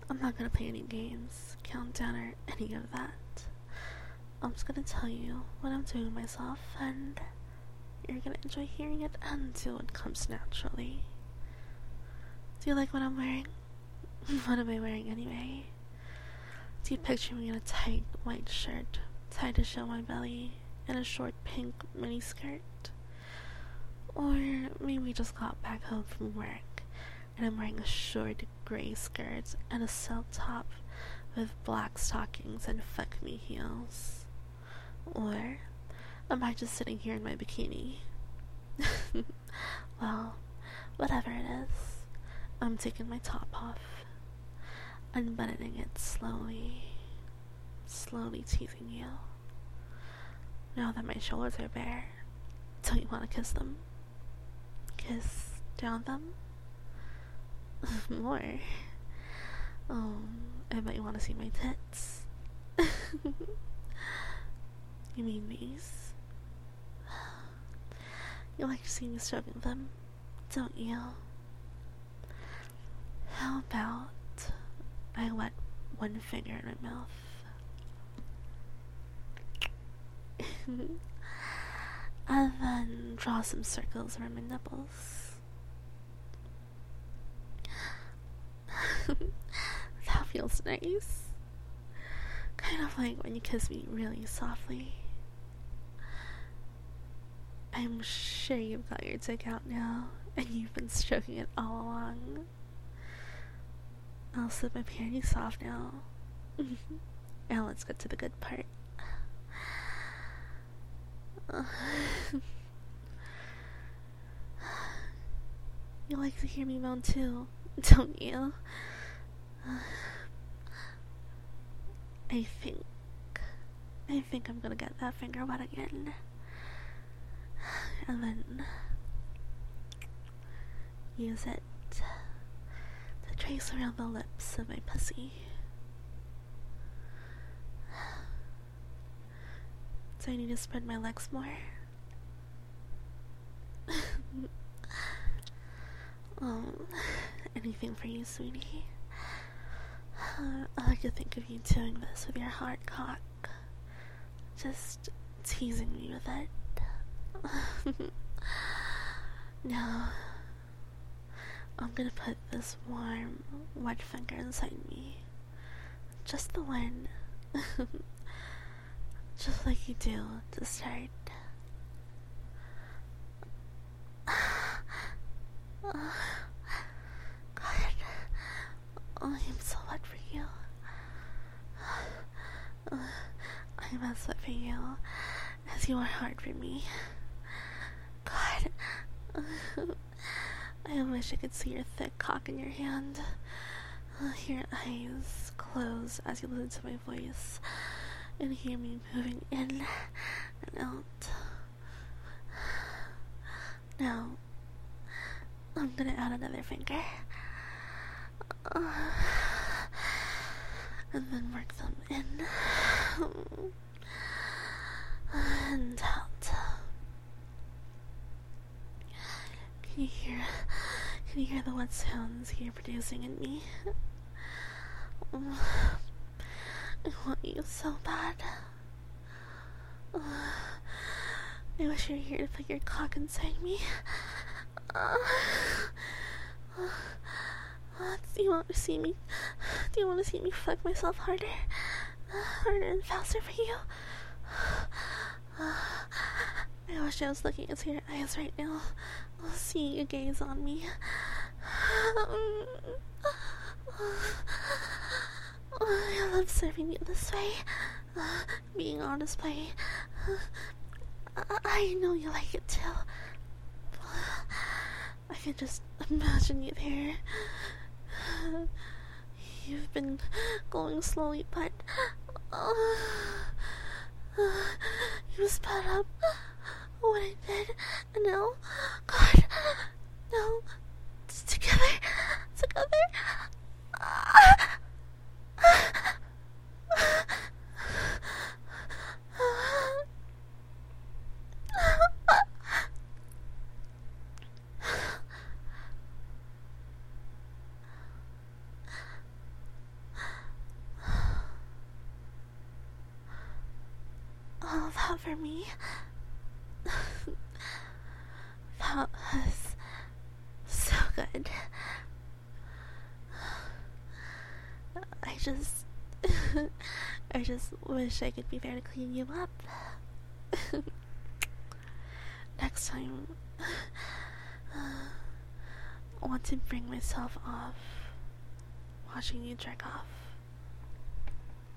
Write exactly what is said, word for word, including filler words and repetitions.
I'm not gonna play any games, countdown, or any of that. I'm just gonna tell you what I'm doing myself, and you're gonna enjoy hearing it until it comes naturally. Do you like what I'm wearing? What am I wearing anyway? Do you picture me in a tight white shirt, tied to show my belly, and a short pink mini skirt? Or maybe we just got back home from work, and I'm wearing a short gray skirt and a silk top with black stockings and fuck me heels. Or am I just sitting here in my bikini? Well, whatever it is, I'm taking my top off, unbuttoning it slowly, slowly teasing you. Now that my shoulders are bare, don't you want to kiss them? Kiss down them? More. Oh, I bet you want to see my tits. You mean these? You like to see me stroking them, don't you? How about I wet one finger in my mouth? And then draw some circles around my nipples. That feels nice. Kind of like when you kiss me really softly. I'm sure you've got your dick out now, and you've been stroking it all along. I'll slip my panties off now. Now let's get to the good part. You like to hear me moan too, don't you? I think, I think I'm gonna get that finger wet again. And then use it to trace around the lips of my pussy. Do I need to spread my legs more? Oh, anything for you, sweetie. Uh, I like to think of you doing this with your hard cock, just teasing me with it. Now, I'm gonna put this warm, wet finger inside me. Just the one. Just like you do to start. Oh, God. Oh, I'm so wet for you. I'm as wet for you as you are hard for me. God. I wish I could see your thick cock in your hand. Your eyes close as you listen to my voice and hear me moving in and out. Now, I'm gonna add another finger. And then work them in and out. Can you hear, can you hear the wet sounds you're producing in me? I want you so bad. I wish you were here to put your cock inside me. Do you want to see me? Do you want to see me fuck myself harder? Harder and faster for you? I wish I was looking into your eyes right now, seeing you gaze on me. I love serving you this way, being on display. I know you like it too. I can just imagine you there. You've been going slowly, but uh, uh, you sped up what I did, and now, God, no, it's together, together. all that for me. That was so good. I just... I just wish I could be there to clean you up. Next time, I want to bring myself off watching you jerk off.